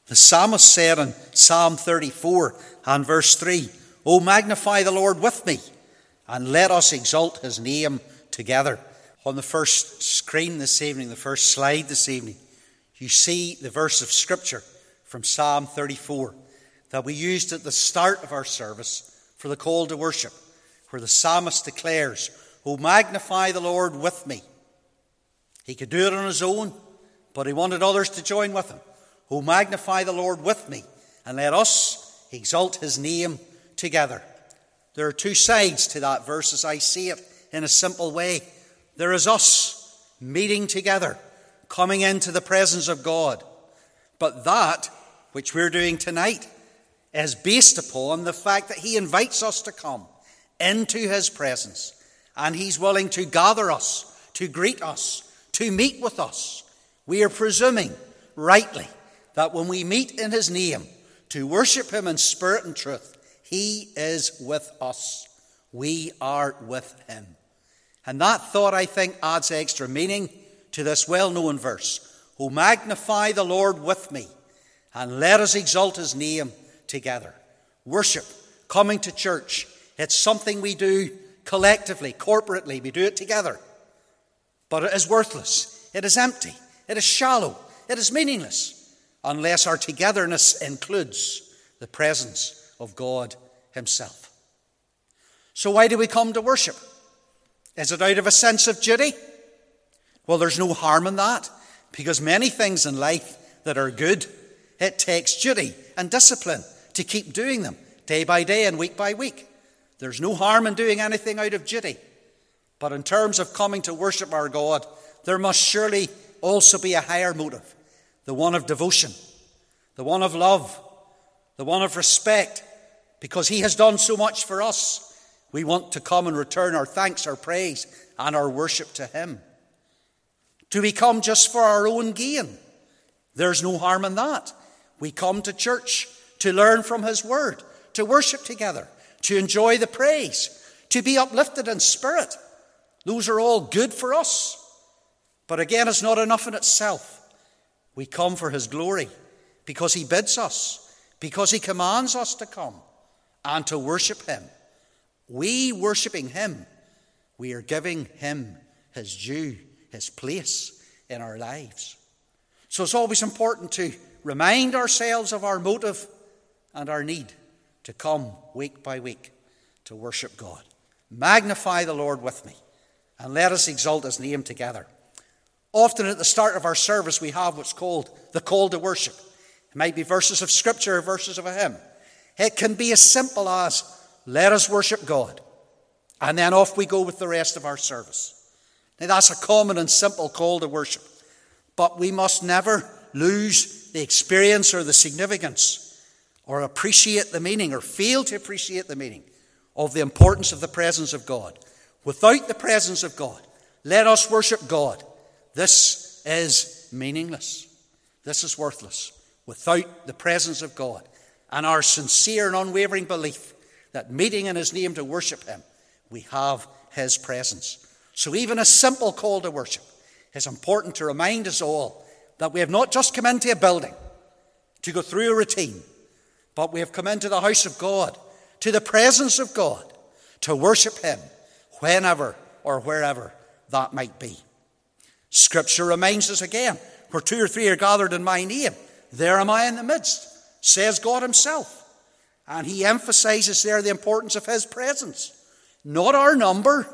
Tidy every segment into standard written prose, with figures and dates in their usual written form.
The psalmist said in Psalm 34 and verse 3, "O magnify the Lord with me, and let us exalt his name together." On the first screen this evening, the first slide this evening, you see the verse of Scripture from Psalm 34 that we used at the start of our service for the call to worship, where the psalmist declares, "O magnify the Lord with me." He could do it on his own, but he wanted others to join with him. "O magnify the Lord with me, and let us exalt his name together." There are two sides to that verse as I see it in a simple way. There is us meeting together, coming into the presence of God. But that which we're doing tonight is based upon the fact that he invites us to come into his presence, and he's willing to gather us, to greet us, to meet with us. We are presuming rightly that when we meet in his name to worship him in spirit and truth, he is with us. We are with him. And that thought, I think, adds extra meaning to this well-known verse. "O magnify the Lord with me, and let us exalt his name together." Worship, coming to church, it's something we do collectively, corporately. We do it together. But it is worthless. It is empty. It is shallow. It is meaningless unless our togetherness includes the presence of God himself. So why do we come to worship? Is it out of a sense of duty? Well, there's no harm in that, because many things in life that are good, it takes duty and discipline to keep doing them day by day and week by week. There's no harm in doing anything out of duty. But in terms of coming to worship our God, there must surely also be a higher motive, the one of devotion, the one of love, the one of respect, because he has done so much for us. We want to come and return our thanks, our praise, and our worship to him. Do we come just for our own gain? There's no harm in that. We come to church to learn from his word, to worship together, to enjoy the praise, to be uplifted in spirit. Those are all good for us. But again, it's not enough in itself. We come for his glory because he bids us, because he commands us to come and to worship him. We worshiping him, we are giving him his due, his place in our lives. So it's always important to remind ourselves of our motive and our need to come week by week to worship God. Magnify the Lord with me, and let us exalt his name together. Often at the start of our service we have what's called the call to worship. It might be verses of Scripture or verses of a hymn. It can be as simple as, "Let us worship God," and then off we go with the rest of our service. Now that's a common and simple call to worship, but we must never lose the experience or the significance or appreciate the meaning or fail to appreciate the meaning of the importance of the presence of God. Without the presence of God, let us worship God. This is meaningless. This is worthless. Without the presence of God and our sincere and unwavering belief that meeting in his name to worship him, we have his presence. So even a simple call to worship is important to remind us all that we have not just come into a building to go through a routine, but we have come into the house of God, to the presence of God, to worship him whenever or wherever that might be. Scripture reminds us again, where two or three are gathered in my name, there am I in the midst, says God himself. And he emphasizes there the importance of his presence. Not our number,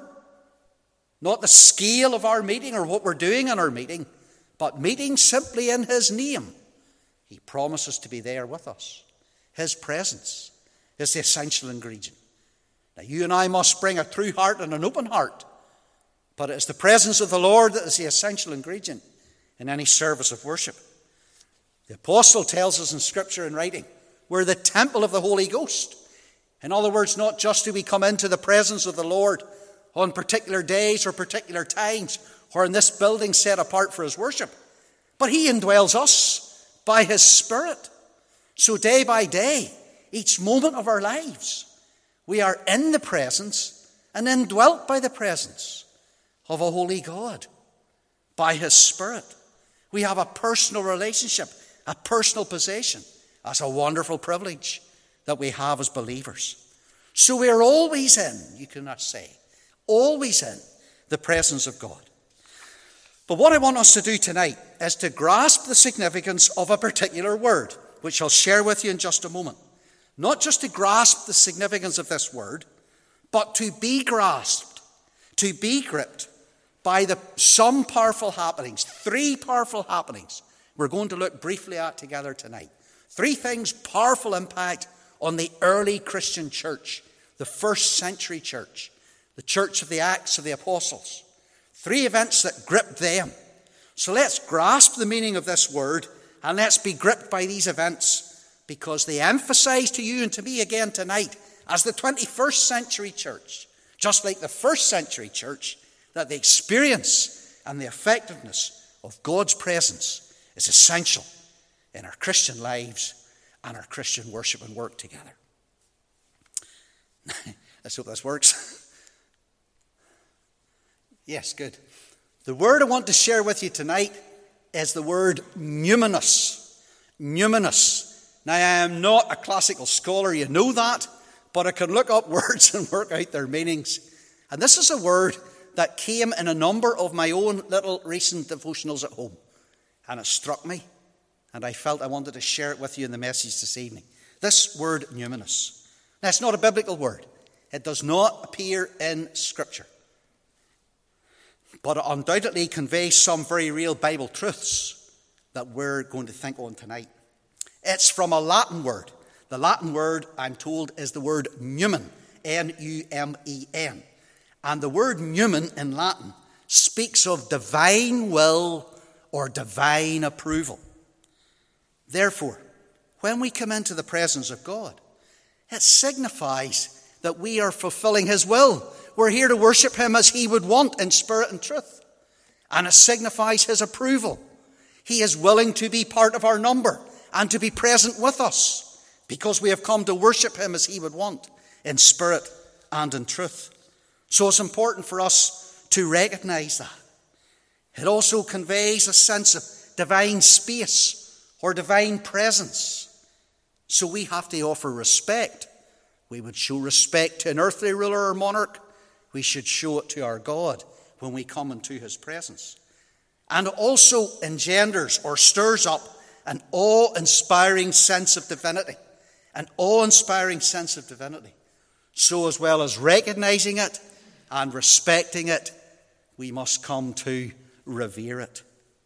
not the scale of our meeting or what we're doing in our meeting, but meeting simply in his name. He promises to be there with us. His presence is the essential ingredient. Now you and I must bring a true heart and an open heart, but it is the presence of the Lord that is the essential ingredient in any service of worship. The apostle tells us in Scripture and writing, we're the temple of the Holy Ghost. In other words, not just do we come into the presence of the Lord on particular days or particular times, or in this building set apart for his worship, but he indwells us by his Spirit. So day by day, each moment of our lives, we are in the presence and indwelt by the presence of a holy God, by his Spirit. We have a personal relationship a personal possession. That's a wonderful privilege that we have as believers. So we are always in, you cannot say, always in the presence of God. But what I want us to do tonight is to grasp the significance of a particular word, which I'll share with you in just a moment. Not just to grasp the significance of this word, but to be grasped, to be gripped by some powerful happenings, 3 powerful happenings we're going to look briefly at together tonight. 3 things, powerful impact on the early Christian church, the first century church, the church of the Acts of the Apostles. 3 events that gripped them. So let's grasp the meaning of this word and let's be gripped by these events because they emphasize to you and to me again tonight as the 21st century church, just like the first century church, that the experience and the effectiveness of God's presence is essential in our Christian lives and our Christian worship and work together. Let's hope this works. Yes, good. The word I want to share with you tonight is the word numinous. Numinous. Now, I am not a classical scholar, you know that, but I can look up words and work out their meanings. And this is a word that came in a number of my own little recent devotionals at home. And it struck me, and I felt I wanted to share it with you in the message this evening. This word numinous. Now, it's not a biblical word. It does not appear in Scripture. But it undoubtedly conveys some very real Bible truths that we're going to think on tonight. It's from a Latin word. The Latin word, I'm told, is the word numen, N-U-M-E-N. And the word numen in Latin speaks of divine will or divine approval. Therefore, when we come into the presence of God, it signifies that we are fulfilling His will. We're here to worship Him as He would want in spirit and truth. And it signifies His approval. He is willing to be part of our number and to be present with us because we have come to worship Him as He would want in spirit and in truth. So it's important for us to recognize that. It also conveys a sense of divine space or divine presence. So we have to offer respect. We would show respect to an earthly ruler or monarch. We should show it to our God when we come into His presence. And it also engenders or stirs up an awe-inspiring sense of divinity. An awe-inspiring sense of divinity. So as well as recognizing it and respecting it, we must come to revere it.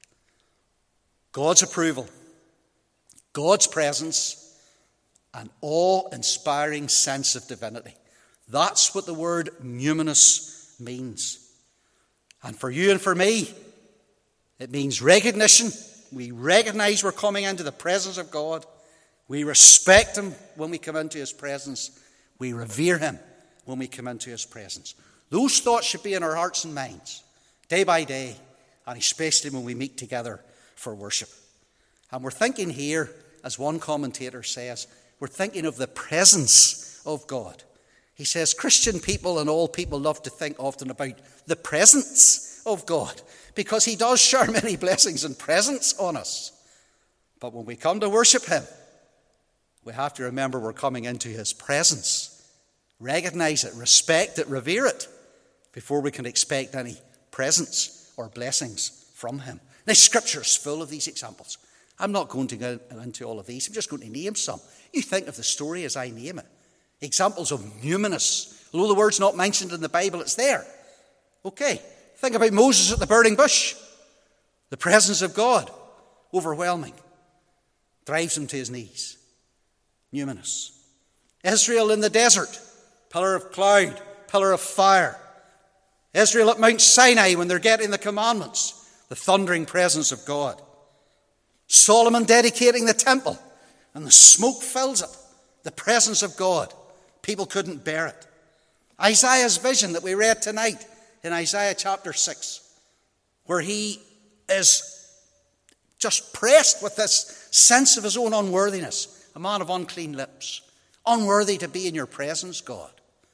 God's approval, God's presence, an awe-inspiring sense of divinity. That's what the word numinous means. And for you and for me, it means recognition. We recognize we're coming into the presence of God. We respect Him when we come into His presence. We revere Him when we come into His presence. Those thoughts should be in our hearts and minds, day by day, and especially when we meet together for worship. And we're thinking here, as one commentator says, we're thinking of the presence of God. He says Christian people and all people love to think often about the presence of God because He does shower many blessings and presents on us. But when we come to worship Him, we have to remember we're coming into His presence. Recognize it, respect it, revere it before we can expect any presents or blessings from Him. Now, Scripture is full of these examples. I'm not going to go into all of these. I'm just going to name some. You think of the story as I name it. Examples of numinous. Although the word's not mentioned in the Bible, it's there. Okay, think about Moses at the burning bush. The presence of God, overwhelming, drives him to his knees. Numinous. Israel in the desert, pillar of cloud, pillar of fire. Israel at Mount Sinai when they're getting the commandments, the thundering presence of God. Solomon dedicating the temple, and the smoke fills it, the presence of God. People couldn't bear it. Isaiah's vision that we read tonight in Isaiah chapter 6, where he is just pressed with this sense of his own unworthiness, a man of unclean lips, unworthy to be in your presence, God.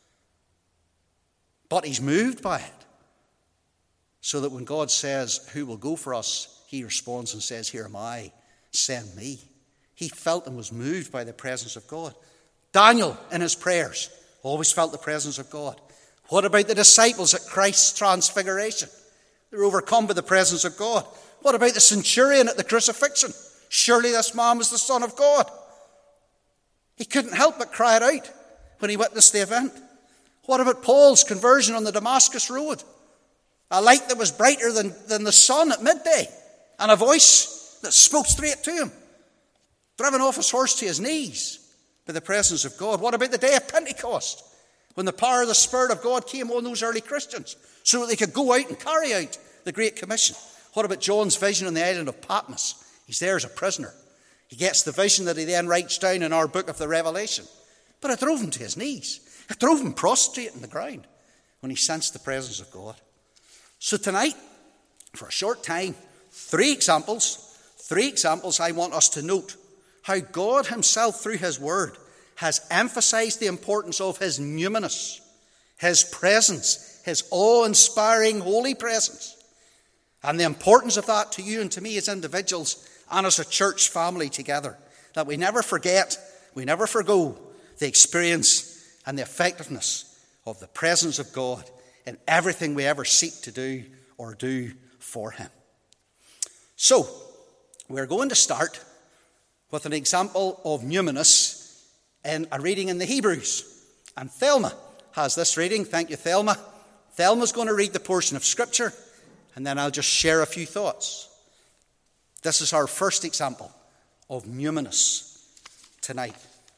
But he's moved by it, so that when God says, who will go for us, he responds and says, here am I, send me. He felt and was moved by the presence of God. Daniel, in his prayers, always felt the presence of God. What about the disciples at Christ's transfiguration? They were overcome by the presence of God. What about the centurion at the crucifixion? Surely this man was the Son of God. He couldn't help but cry it out when he witnessed the event. What about Paul's conversion on the Damascus road? A light that was brighter than the sun at midday, and a voice that spoke straight to him, driven off his horse to his knees by the presence of God. What about the day of Pentecost, when the power of the Spirit of God came on those early Christians so that they could go out and carry out the Great Commission? What about John's vision on the island of Patmos? He's there as a prisoner. He gets the vision that he then writes down in our book of the Revelation. But it drove him to his knees. It drove him prostrate on the ground when he sensed the presence of God. So tonight, for a short time, three examples I want us to note how God himself, through his word, has emphasized the importance of his numinous, his presence, his awe-inspiring holy presence, and the importance of that to you and to me as individuals and as a church family together, that we never forget, we never forgo the experience and the effectiveness of the presence of God in everything we ever seek to do or do for him. So, we're going to start with an example of numinous in a reading in the Hebrews. And Thelma has this reading. Thank you, Thelma. Thelma's going to read the portion of Scripture, and then I'll just share a few thoughts. This is our first example of numinous tonight.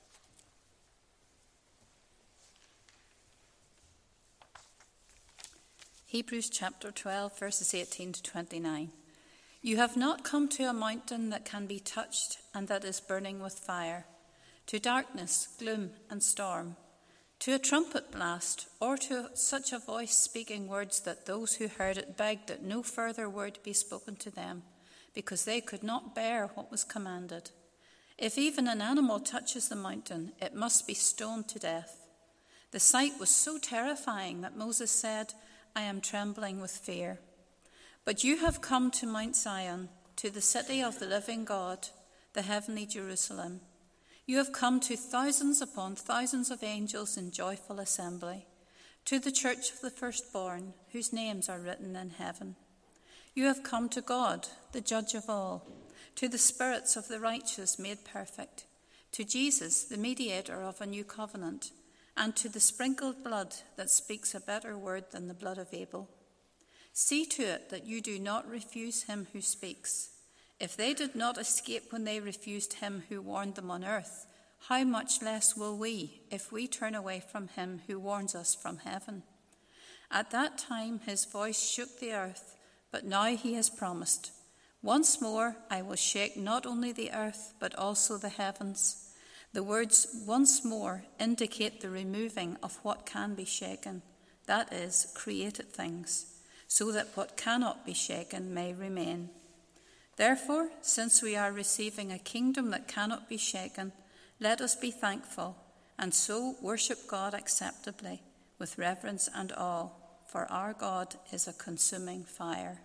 Hebrews chapter 12, verses 18 to 29. You have not come to a mountain that can be touched and that is burning with fire, to darkness, gloom, and storm, to a trumpet blast, or to such a voice speaking words that those who heard it begged that no further word be spoken to them, because they could not bear what was commanded. If even an animal touches the mountain, it must be stoned to death. The sight was so terrifying that Moses said, I am trembling with fear. But you have come to Mount Zion, to the city of the living God, the heavenly Jerusalem. You have come to thousands upon thousands of angels in joyful assembly, to the church of the firstborn, whose names are written in heaven. You have come to God, the judge of all, to the spirits of the righteous made perfect, to Jesus, the mediator of a new covenant, and to the sprinkled blood that speaks a better word than the blood of Abel. See to it that you do not refuse him who speaks. If they did not escape when they refused him who warned them on earth, how much less will we, if we turn away from him who warns us from heaven? At that time his voice shook the earth, but now he has promised, once more I will shake not only the earth, but also the heavens. The words once more indicate the removing of what can be shaken, that is, created things, so that what cannot be shaken may remain. Therefore, since we are receiving a kingdom that cannot be shaken, let us be thankful, and so worship God acceptably, with reverence and awe, for our God is a consuming fire.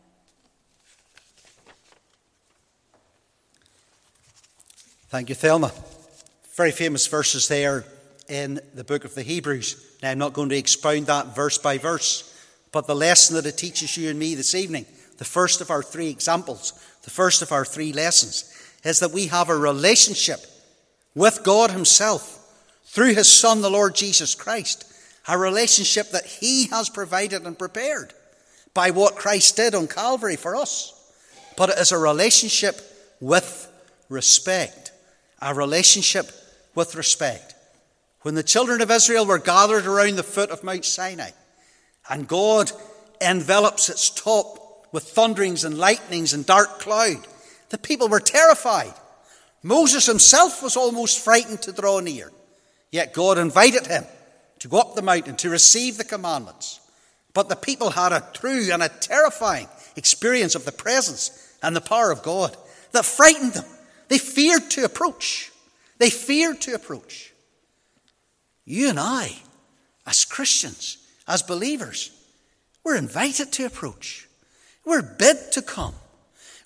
Thank you, Thelma. Very famous verses there in the book of the Hebrews. Now, I'm not going to expound that verse by verse, but the lesson that it teaches you and me this evening, the first of our three examples, the first of our three lessons, is that we have a relationship with God himself through his Son, the Lord Jesus Christ, a relationship that he has provided and prepared by what Christ did on Calvary for us. But it is a relationship with respect, a relationship with respect. When the children of Israel were gathered around the foot of Mount Sinai, and God envelops its top with thunderings and lightnings and dark cloud, the people were terrified. Moses himself was almost frightened to draw near. Yet God invited him to go up the mountain to receive the commandments. But the people had a true and a terrifying experience of the presence and the power of God that frightened them. They feared to approach. They feared to approach. You and I, as Christians, as believers, we're invited to approach. We're bid to come.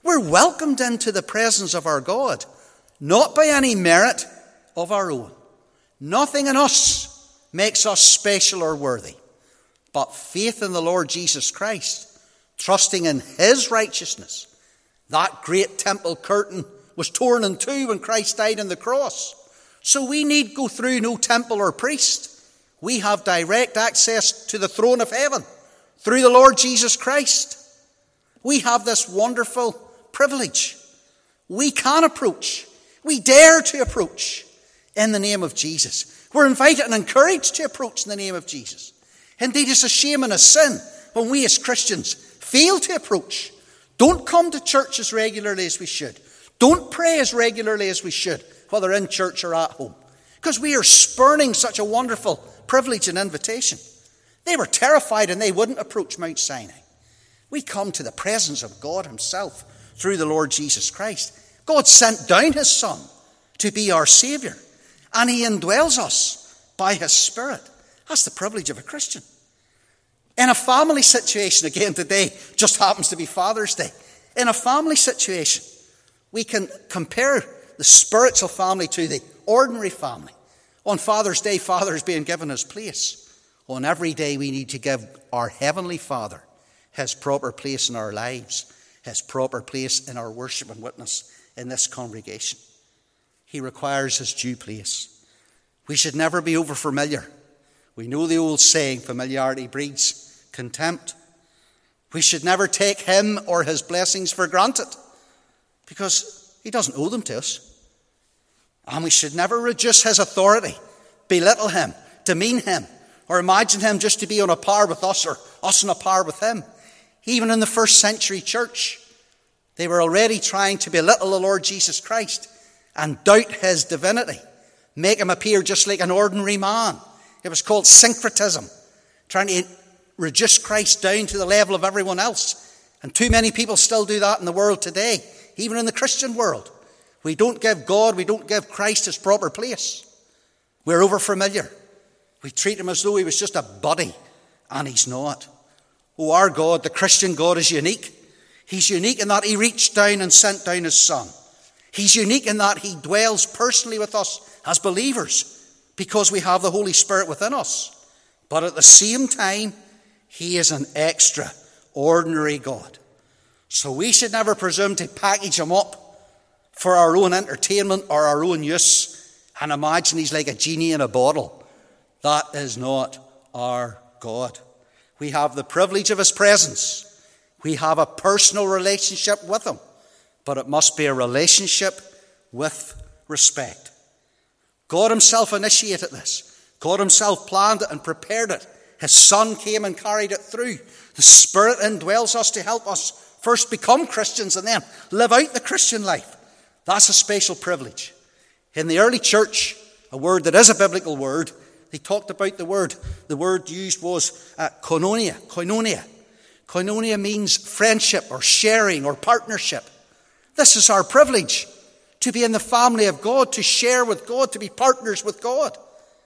We're welcomed into the presence of our God, not by any merit of our own. Nothing in us makes us special or worthy, but faith in the Lord Jesus Christ, trusting in his righteousness. That great temple curtain was torn in two when Christ died on the cross. So we need go through no temple or priest. We have direct access to the throne of heaven through the Lord Jesus Christ. We have this wonderful privilege. We can approach. We dare to approach in the name of Jesus. We're invited and encouraged to approach in the name of Jesus. Indeed, it's a shame and a sin when we as Christians fail to approach. Don't come to church as regularly as we should. Don't pray as regularly as we should, whether in church or at home, because we are spurning such a wonderful privilege and invitation. They were terrified and they wouldn't approach Mount Sinai. We come to the presence of God himself through the Lord Jesus Christ. God sent down his Son to be our Saviour, and he indwells us by his Spirit. That's the privilege of a Christian. In a family situation, again today just happens to be Father's Day. In a family situation, we can compare the spiritual family to the ordinary family. On Father's Day, Father is being given his place. On every day, we need to give our Heavenly Father his proper place in our lives, his proper place in our worship and witness in this congregation. He requires his due place. We should never be over familiar. We know the old saying, familiarity breeds contempt. We should never take him or his blessings for granted, because he doesn't owe them to us. And we should never reduce his authority, belittle him, demean him, or imagine him just to be on a par with us or us on a par with him. Even in the first century church, they were already trying to belittle the Lord Jesus Christ and doubt his divinity, make him appear just like an ordinary man. It was called syncretism, trying to reduce Christ down to the level of everyone else. And too many people still do that in the world today, even in the Christian world. We don't give God, we don't give Christ his proper place. We're over familiar. We treat him as though he was just a buddy, and he's not. Oh, our God, the Christian God, is unique. He's unique in that he reached down and sent down his Son. He's unique in that he dwells personally with us as believers because we have the Holy Spirit within us. But at the same time, he is an extraordinary God. So we should never presume to package him up for our own entertainment or our own use and imagine he's like a genie in a bottle. That is not our God. We have the privilege of his presence. We have a personal relationship with him, but it must be a relationship with respect. God himself initiated this. God himself planned it and prepared it. His Son came and carried it through. The Spirit indwells us to help us first become Christians and then live out the Christian life. That's a special privilege. In the early church, a word that is a biblical word, they talked about the word. The word used was koinonia. Koinonia means friendship or sharing or partnership. This is our privilege, to be in the family of God, to share with God, to be partners with God.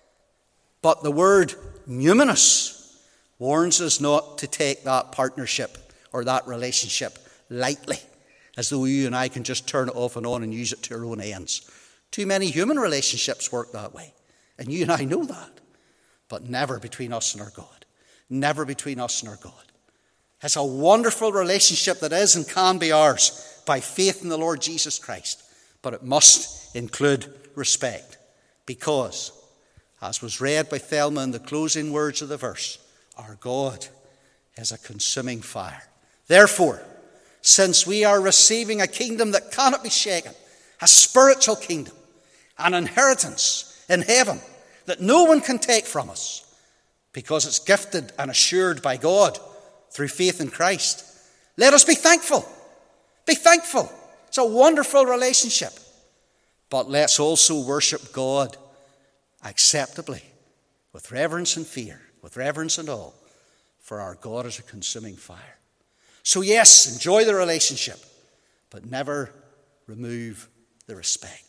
But the word numinous warns us not to take that partnership or that relationship lightly, as though you and I can just turn it off and on and use it to our own ends. Too many human relationships work that way, and you and I know that. But never between us and our God. Never between us and our God. It's a wonderful relationship that is and can be ours by faith in the Lord Jesus Christ. But it must include respect. Because, as was read by Thelma in the closing words of the verse, our God is a consuming fire. Therefore, since we are receiving a kingdom that cannot be shaken, a spiritual kingdom, an inheritance in heaven that no one can take from us, because it's gifted and assured by God through faith in Christ, let us be thankful. Be thankful. It's a wonderful relationship. But let's also worship God acceptably, with reverence and fear, with reverence and awe, for our God is a consuming fire. So yes, enjoy the relationship, but never remove the respect.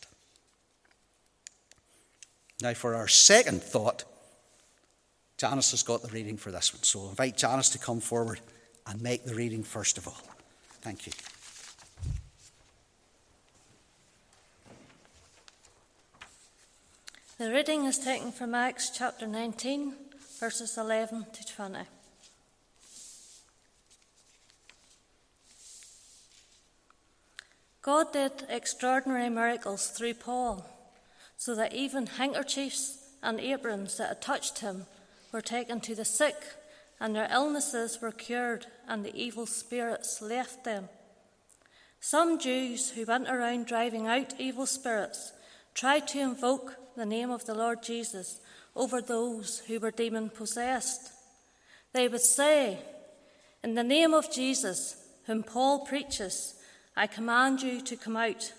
Now for our second thought, Janice has got the reading for this one. So I'll invite Janice to come forward and make the reading first of all. Thank you. The reading is taken from Acts chapter 19, verses 11 to 20. God did extraordinary miracles through Paul, so that even handkerchiefs and aprons that had touched him were taken to the sick, and their illnesses were cured, and the evil spirits left them. Some Jews who went around driving out evil spirits tried to invoke the name of the Lord Jesus over those who were demon-possessed. They would say, "In the name of Jesus, whom Paul preaches, I command you to come out."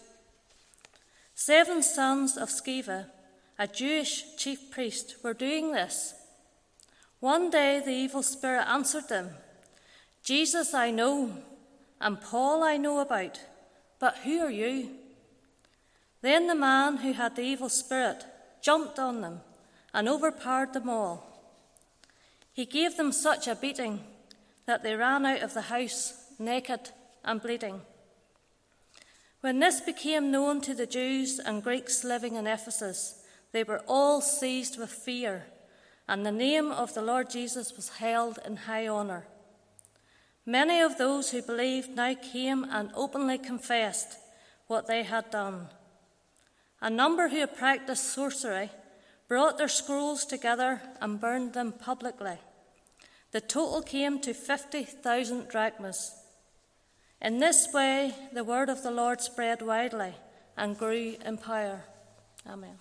7 sons of Sceva, a Jewish chief priest, were doing this. One day the evil spirit answered them, "Jesus I know, and Paul I know about, but who are you?" Then the man who had the evil spirit jumped on them and overpowered them all. He gave them such a beating that they ran out of the house naked and bleeding. When this became known to the Jews and Greeks living in Ephesus, they were all seized with fear, and the name of the Lord Jesus was held in high honour. Many of those who believed now came and openly confessed what they had done. A number who had practiced sorcery brought their scrolls together and burned them publicly. The total came to 50,000 drachmas. In this way, the word of the Lord spread widely and grew in power. Amen.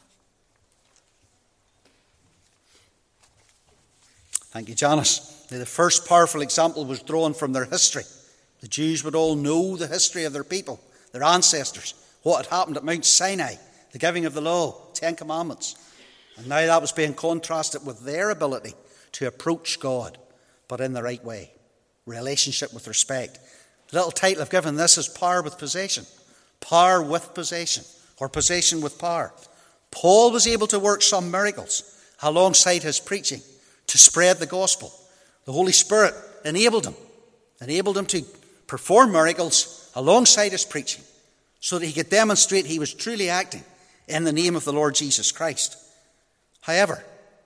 Thank you, Janice. Now, the first powerful example was drawn from their history. The Jews would all know the history of their people, their ancestors, what had happened at Mount Sinai, the giving of the law, 10 Commandments. And now that was being contrasted with their ability to approach God, but in the right way. Relationship with respect. The little title I've given this is Power with Possession. Power with possession, or possession with power. Paul was able to work some miracles alongside his preaching to spread the gospel. The Holy Spirit enabled him to perform miracles alongside his preaching so that he could demonstrate he was truly acting in the name of the Lord Jesus Christ. However,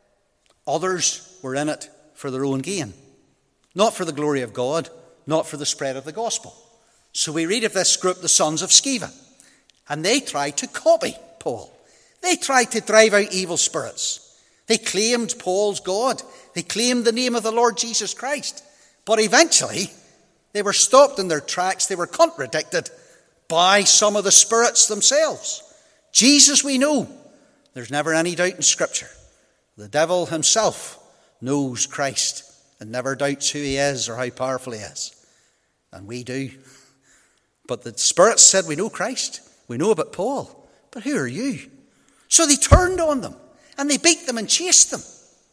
others were in it for their own gain, not for the glory of God, not for the spread of the gospel. So we read of this group, the sons of Sceva, and they tried to copy Paul. They tried to drive out evil spirits. They claimed Paul's God. They claimed the name of the Lord Jesus Christ. But eventually, they were stopped in their tracks. They were contradicted by some of the spirits themselves. Jesus, we know. There's never any doubt in Scripture. The devil himself knows Christ and never doubts who he is or how powerful he is. And we do. But the spirits said, "We know Christ. We know about Paul. But who are you?" So they turned on them and they beat them and chased them.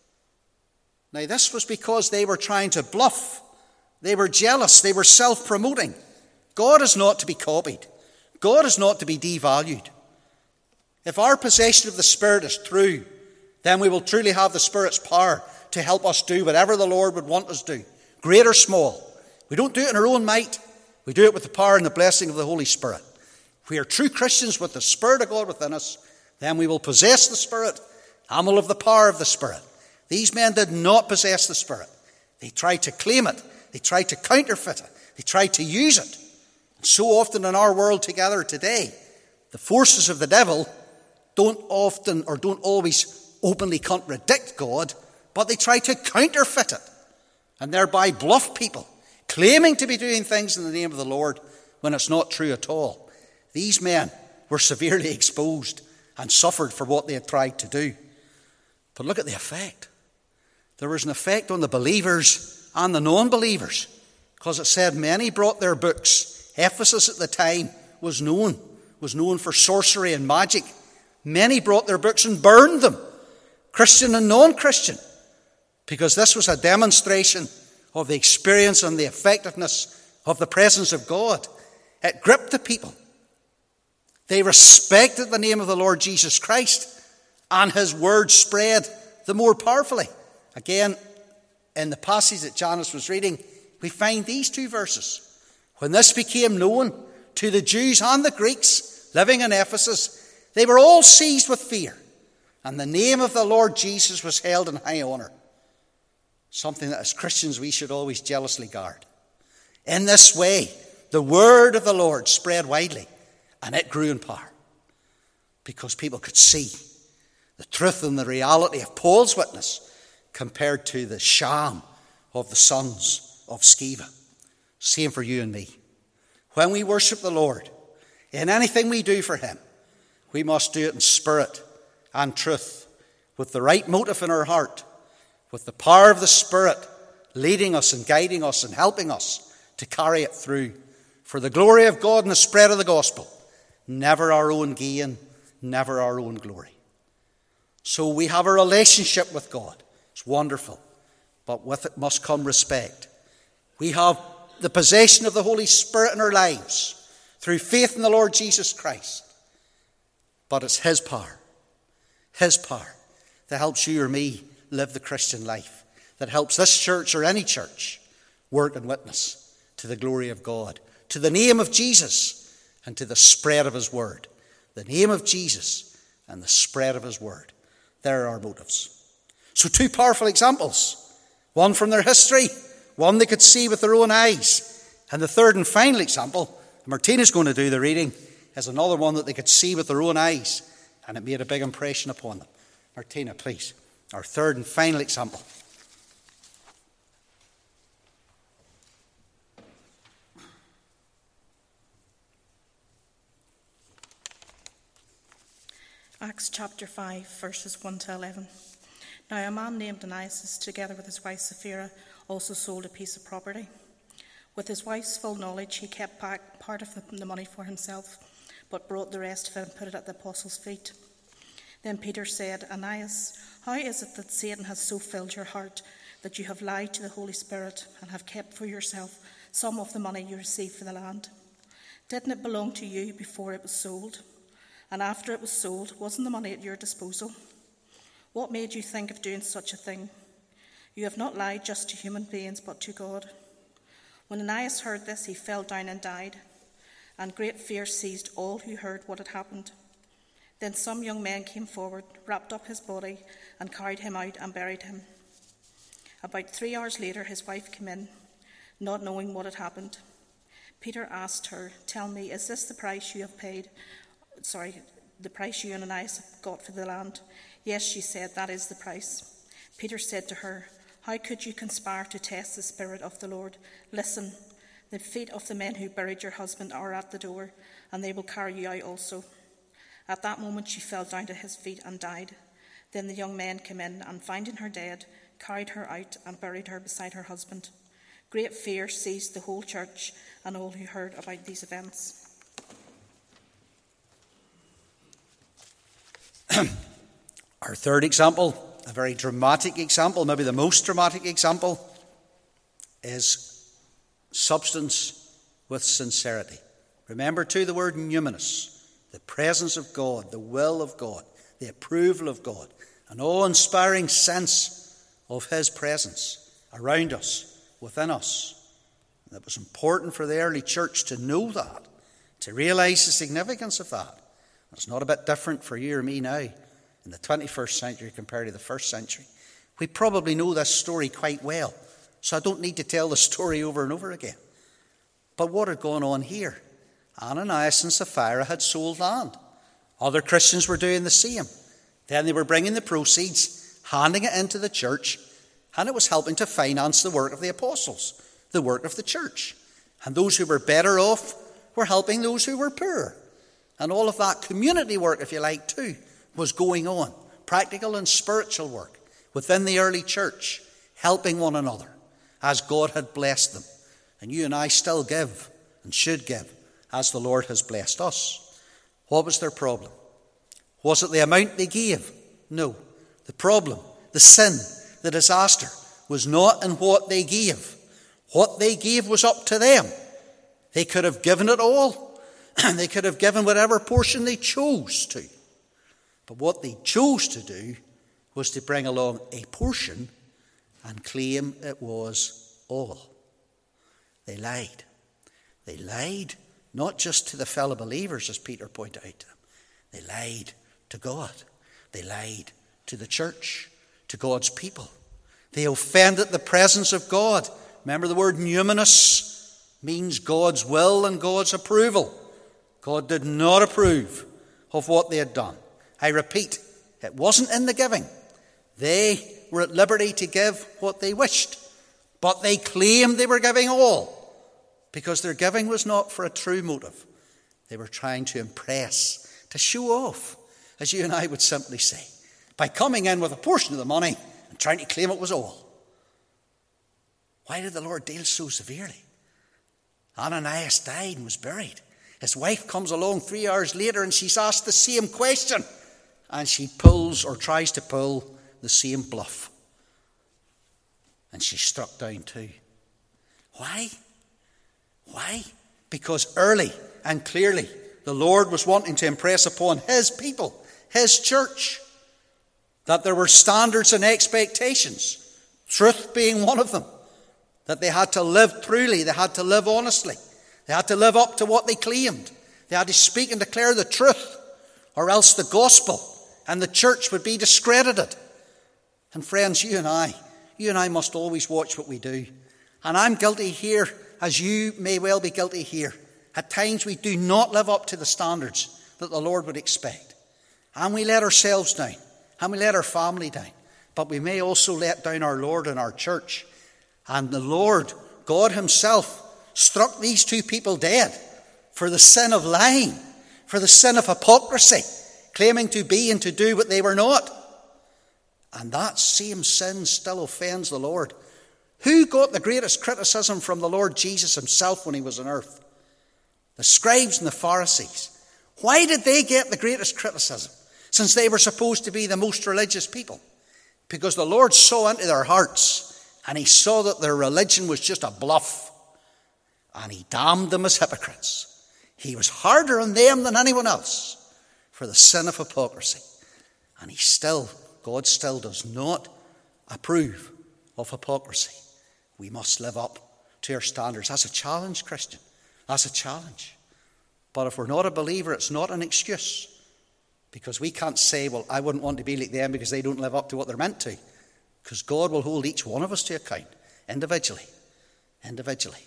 Now, this was because they were trying to bluff. They were jealous. They were self-promoting. God is not to be copied. God is not to be devalued. If our possession of the Spirit is true, then we will truly have the Spirit's power to help us do whatever the Lord would want us to do, great or small. We don't do it in our own might. We do it with the power and the blessing of the Holy Spirit. If we are true Christians with the Spirit of God within us, then we will possess the Spirit and will have the power of the Spirit. These men did not possess the Spirit. They tried to claim it. They tried to counterfeit it. They tried to use it. And so often in our world together today, the forces of the devil don't always openly contradict God, but they try to counterfeit it and thereby bluff people, claiming to be doing things in the name of the Lord when it's not true at all. These men were severely exposed and suffered for what they had tried to do. But look at the effect. There was an effect on the believers and the non-believers, because it said many brought their books. Ephesus at the time was known for sorcery and magic. Many brought their books and burned them, Christian and non-Christian, because this was a demonstration of the experience and the effectiveness of the presence of God. It gripped the people. They respected the name of the Lord Jesus Christ, and his word spread the more powerfully. Again, in the passage that Janice was reading, we find these two verses. When this became known to the Jews and the Greeks living in Ephesus, they were all seized with fear, And the name of the Lord Jesus was held in high honour, something that as Christians we should always jealously guard. In this way, the word of the Lord spread widely, and it grew in power, because people could see the truth and the reality of Paul's witness compared to the sham of the sons of Sceva. Same for you and me. When we worship the Lord, in anything we do for him, we must do it in spirit and truth, with the right motive in our heart, with the power of the Spirit leading us and guiding us and helping us to carry it through for the glory of God and the spread of the gospel. Never our own gain, never our own glory. So we have a relationship with God. It's wonderful, but with it must come respect. We have the possession of the Holy Spirit in our lives through faith in the Lord Jesus Christ. But it's his power that helps you or me live the Christian life, that helps this church or any church work and witness to the glory of God, to the name of Jesus and to the spread of his word. The name of Jesus and the spread of his word. There are our motives. So 2 powerful examples, one from their history, one they could see with their own eyes, and the third and final example, Martina's going to do the reading, is another one that they could see with their own eyes, and it made a big impression upon them. Martina, please, our third and final example. Acts chapter 5, verses 1 to 11. Now a man named Ananias, together with his wife Sapphira, also sold a piece of property. With his wife's full knowledge, he kept back part of the money for himself, but brought the rest of it and put it at the apostles' feet. Then Peter said, Ananias, how is it that Satan has so filled your heart that you have lied to the Holy Spirit and have kept for yourself some of the money you received for the land? Didn't it belong to you before it was sold? And after it was sold, wasn't the money at your disposal? What made you think of doing such a thing? You have not lied just to human beings, but to God. When Ananias heard this, he fell down and died, and great fear seized all who heard what had happened. Then some young men came forward, wrapped up his body, and carried him out and buried him. About 3 hours later, his wife came in, not knowing what had happened. Peter asked her, tell me, is this the price you have paid? The price you and Ananias got for the land? Yes, she said, that is the price. Peter said to her, how could you conspire to test the Spirit of the Lord? Listen, the feet of the men who buried your husband are at the door, and they will carry you out also. At that moment she fell down to his feet and died. Then the young men came in, and finding her dead, carried her out and buried her beside her husband. Great fear seized the whole church and all who heard about these events. Our third example, a very dramatic example, maybe the most dramatic example, is substance with sincerity. Remember too the word numinous, the presence of God, the will of God, the approval of God, an awe-inspiring sense of his presence around us, within us. And it was important for the early church to know that, to realise the significance of that. It's not a bit different for you or me now in the 21st century compared to the first century. We probably know this story quite well, so I don't need to tell the story over and over again. But what had gone on here? Ananias and Sapphira had sold land. Other Christians were doing the same. Then they were bringing the proceeds, handing it into the church, and it was helping to finance the work of the apostles, the work of the church. And those who were better off were helping those who were poorer. And all of that community work, if you like, too, was going on. Practical and spiritual work within the early church, helping one another as God had blessed them. And you and I still give and should give as the Lord has blessed us. What was their problem? Was it the amount they gave? No. The problem, the sin, the disaster was not in what they gave. What they gave was up to them. They could have given it all. They could have given whatever portion they chose to. But what they chose to do was to bring along a portion and claim it was all. They lied. They lied not just to the fellow believers, as Peter pointed out to them. They lied to God. They lied to the church, to God's people. They offended the presence of God. Remember, the word numinous means God's will and God's approval. God did not approve of what they had done. I repeat, it wasn't in the giving. They were at liberty to give what they wished, but they claimed they were giving all because their giving was not for a true motive. They were trying to impress, to show off, as you and I would simply say, by coming in with a portion of the money and trying to claim it was all. Why did the Lord deal so severely? Ananias died and was buried. His wife comes along 3 hours later and she's asked the same question. And she pulls or tries to pull the same bluff. And she's struck down too. Why? Why? Because early and clearly the Lord was wanting to impress upon his people, his church, that there were standards and expectations, truth being one of them, that they had to live truly, they had to live honestly, they had to live up to what they claimed, they had to speak and declare the truth, or else the gospel and the church would be discredited. And friends, you and I must always watch what we do. And I'm guilty here, as you may well be guilty here. At times we do not live up to the standards that the Lord would expect. And we let ourselves down. And we let our family down. But we may also let down our Lord and our church. And the Lord, God himself, struck these two people dead for the sin of lying, for the sin of hypocrisy, claiming to be and to do what they were not. And that same sin still offends the Lord. Who got the greatest criticism from the Lord Jesus himself when he was on earth? The scribes and the Pharisees. Why did they get the greatest criticism, since they were supposed to be the most religious people? Because the Lord saw into their hearts, and he saw that their religion was just a bluff. And he damned them as hypocrites. He was harder on them than anyone else for the sin of hypocrisy. And God still does not approve of hypocrisy. We must live up to our standards. That's a challenge, Christian. That's a challenge. But if we're not a believer, it's not an excuse. Because we can't say, well, I wouldn't want to be like them because they don't live up to what they're meant to. Because God will hold each one of us to account, individually. Individually.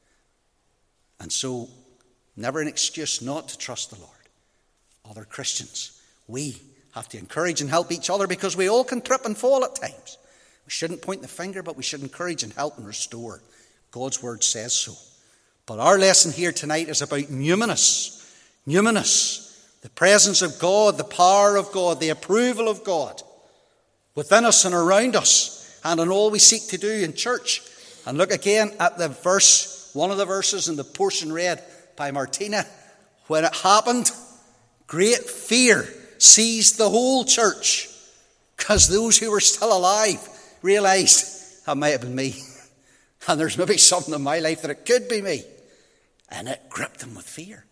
And so, never an excuse not to trust the Lord. Other Christians, we have to encourage and help each other because we all can trip and fall at times. We shouldn't point the finger, but we should encourage and help and restore. God's word says so. But our lesson here tonight is about numinous. Numinous, the presence of God, the power of God, the approval of God within us and around us and in all we seek to do in church. And look again at the verse, one of the verses in the portion read by Martina. When it happened, great fear seized the whole church because those who were still alive realized that might have been me. And there's maybe something in my life that it could be me. And it gripped them with fear.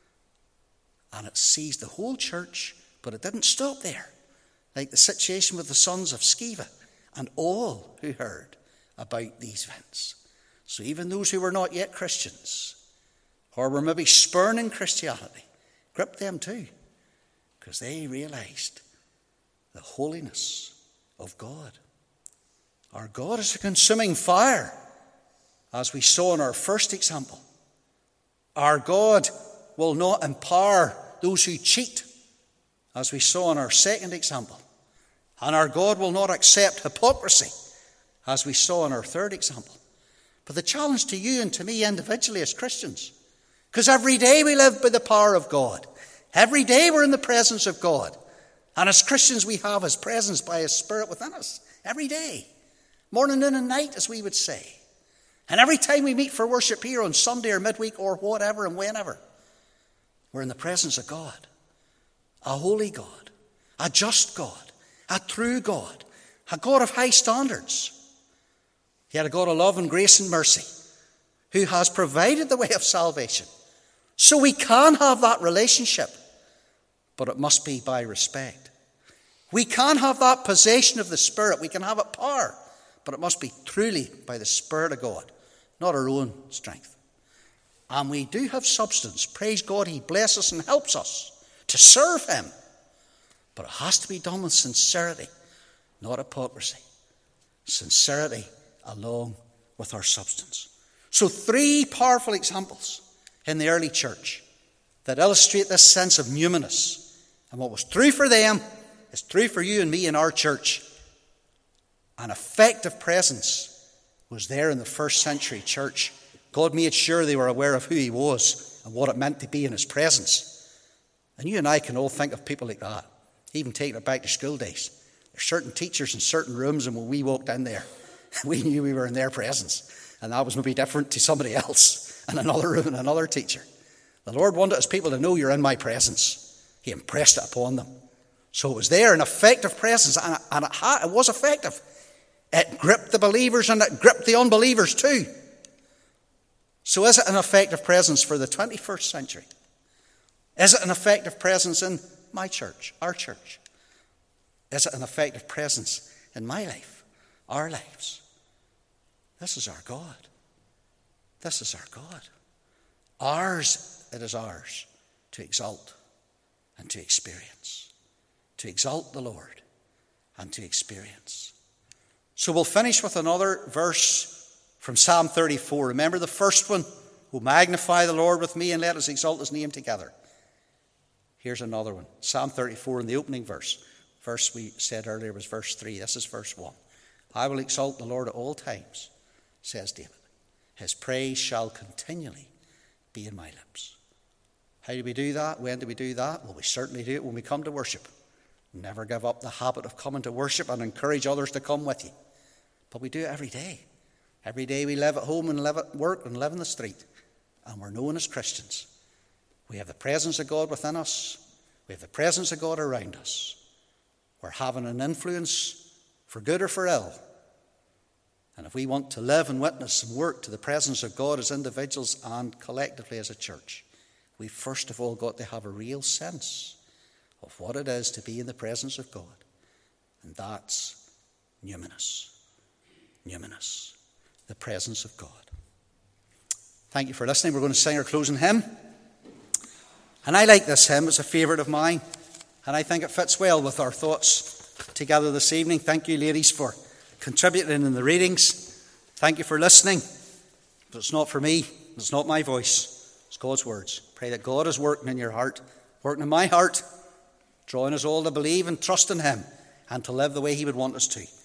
And it seized the whole church, but it didn't stop there. Like the situation with the sons of Sceva and all who heard about these events. So even those who were not yet Christians, or were maybe spurning Christianity, gripped them too, because they realized the holiness of God. Our God is a consuming fire, as we saw in our first example. Our God will not empower those who cheat, as we saw in our second example. And our God will not accept hypocrisy, as we saw in our third example. But the challenge to you and to me individually as Christians, because every day we live by the power of God. Every day we're in the presence of God. And as Christians we have his presence by his Spirit within us. Every day. Morning, noon and night, as we would say. And every time we meet for worship here on Sunday or midweek or whatever and whenever, we're in the presence of God. A holy God. A just God. A true God. A God of high standards. Yet a God of love and grace and mercy, who has provided the way of salvation. So we can have that relationship, but it must be by respect. We can have that possession of the Spirit. We can have it power, but it must be truly by the Spirit of God, not our own strength. And we do have substance. Praise God, he blesses us and helps us to serve him. But it has to be done with sincerity, not hypocrisy. Sincerity along with our substance. So 3 powerful examples in the early church that illustrate this sense of numinous. And what was true for them is true for you and me in our church. An effective presence was there in the first century church. God made sure they were aware of who he was and what it meant to be in his presence. And you and I can all think of people like that, even taking it back to school days. There's certain teachers in certain rooms, and when we walked in there, we knew we were in their presence. And that was maybe different to somebody else in another room and another teacher. The Lord wanted his people to know you're in my presence. He impressed it upon them. So it was there, an effective presence, and it was effective. It gripped the believers and it gripped the unbelievers too. So is it an effective presence for the 21st century? Is it an effective presence in my church, our church? Is it an effective presence in my life, our lives? This is our God. This is our God. It is ours to exalt and to experience. To exalt the Lord and to experience. So we'll finish with another verse from Psalm 34. Remember the first one? "Oh, magnify the Lord with me and let us exalt his name together." Here's another one. Psalm 34 in the opening verse. Verse we said earlier was verse 3. This is verse 1. "I will exalt the Lord at all times," says David. "His praise shall continually be in my lips." How do we do that? When do we do that? Well, we certainly do it when we come to worship. Never give up the habit of coming to worship and encourage others to come with you. But we do it every day. Every day we live at home and live at work and live in the street. And we're known as Christians. We have the presence of God within us. We have the presence of God around us. We're having an influence for good or for ill. And if we want to live and witness and work to the presence of God as individuals and collectively as a church, we've first of all got to have a real sense of what it is to be in the presence of God. And that's numinous. Numinous. The presence of God. Thank you for listening. We're going to sing our closing hymn. And I like this hymn. It's a favourite of mine. And I think it fits well with our thoughts together this evening. Thank you, ladies, for contributing in the readings. Thank you for listening. But it's not for me. It's not my voice. It's God's words. Pray that God is working in your heart, working in my heart, drawing us all to believe and trust in him and to live the way he would want us to.